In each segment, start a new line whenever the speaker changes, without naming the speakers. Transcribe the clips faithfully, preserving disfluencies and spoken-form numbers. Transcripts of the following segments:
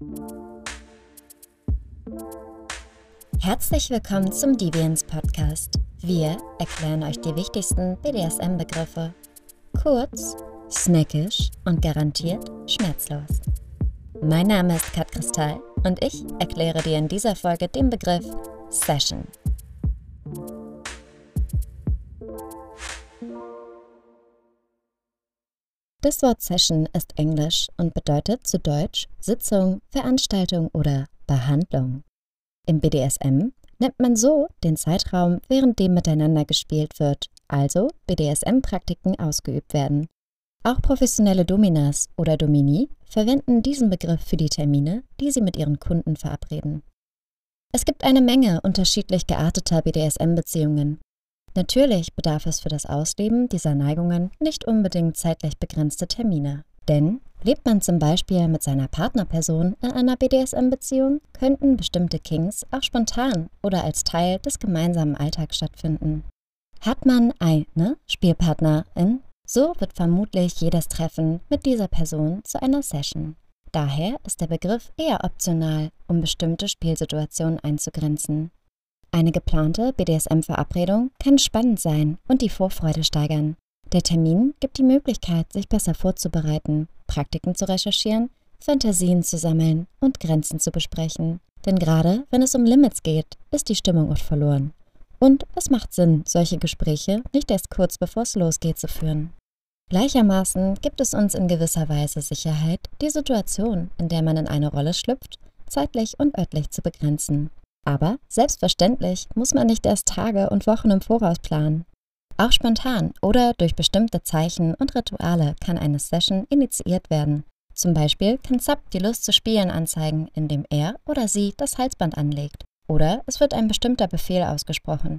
Herzlich willkommen zum Deviance Podcast. Wir erklären euch die wichtigsten B D S M-Begriffe. Kurz, snackisch und garantiert schmerzlos. Mein Name ist Kat Kristall und ich erkläre dir in dieser Folge den Begriff Session. Das Wort Session ist Englisch und bedeutet zu Deutsch Sitzung, Veranstaltung oder Behandlung. Im B D S M nennt man so den Zeitraum, während dem miteinander gespielt wird, also B D S M-Praktiken ausgeübt werden. Auch professionelle Dominas oder Domini verwenden diesen Begriff für die Termine, die sie mit ihren Kunden verabreden. Es gibt eine Menge unterschiedlich gearteter B D S M-Beziehungen. Natürlich bedarf es für das Ausleben dieser Neigungen nicht unbedingt zeitlich begrenzte Termine. Denn lebt man zum Beispiel mit seiner Partnerperson in einer B D S M-Beziehung, könnten bestimmte Kings auch spontan oder als Teil des gemeinsamen Alltags stattfinden. Hat man eine Spielpartnerin, so wird vermutlich jedes Treffen mit dieser Person zu einer Session. Daher ist der Begriff eher optional, um bestimmte Spielsituationen einzugrenzen. Eine geplante B D S M-Verabredung kann spannend sein und die Vorfreude steigern. Der Termin gibt die Möglichkeit, sich besser vorzubereiten, Praktiken zu recherchieren, Fantasien zu sammeln und Grenzen zu besprechen. Denn gerade wenn es um Limits geht, ist die Stimmung oft verloren. Und es macht Sinn, solche Gespräche nicht erst kurz bevor es losgeht zu führen. Gleichermaßen gibt es uns in gewisser Weise Sicherheit, die Situation, in der man in eine Rolle schlüpft, zeitlich und örtlich zu begrenzen. Aber selbstverständlich muss man nicht erst Tage und Wochen im Voraus planen. Auch spontan oder durch bestimmte Zeichen und Rituale kann eine Session initiiert werden. Zum Beispiel kann Sub die Lust zu spielen anzeigen, indem er oder sie das Halsband anlegt. Oder es wird ein bestimmter Befehl ausgesprochen.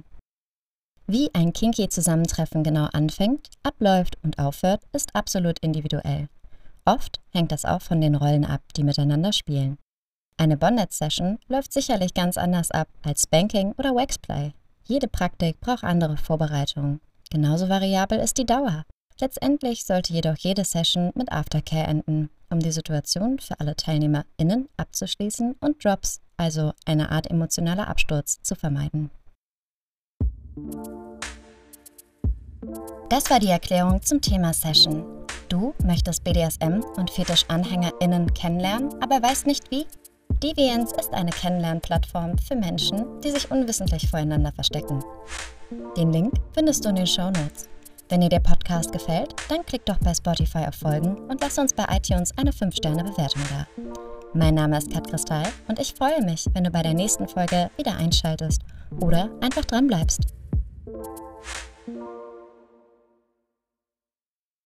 Wie ein Kinky-Zusammentreffen genau anfängt, abläuft und aufhört, ist absolut individuell. Oft hängt das auch von den Rollen ab, die miteinander spielen. Eine Bondage-Session läuft sicherlich ganz anders ab als Spanking oder Waxplay. Jede Praktik braucht andere Vorbereitungen. Genauso variabel ist die Dauer. Letztendlich sollte jedoch jede Session mit Aftercare enden, um die Situation für alle TeilnehmerInnen abzuschließen und Drops, also eine Art emotionaler Absturz, zu vermeiden. Das war die Erklärung zum Thema Session. Du möchtest B D S M und Fetisch-AnhängerInnen kennenlernen, aber weißt nicht wie? Deviance ist eine Kennenlernplattform für Menschen, die sich unwissentlich voreinander verstecken. Den Link findest du in den Shownotes. Wenn dir der Podcast gefällt, dann klick doch bei Spotify auf Folgen und lass uns bei iTunes eine fünf Sterne Bewertung da. Mein Name ist Kat Kristall und ich freue mich, wenn du bei der nächsten Folge wieder einschaltest oder einfach dran bleibst.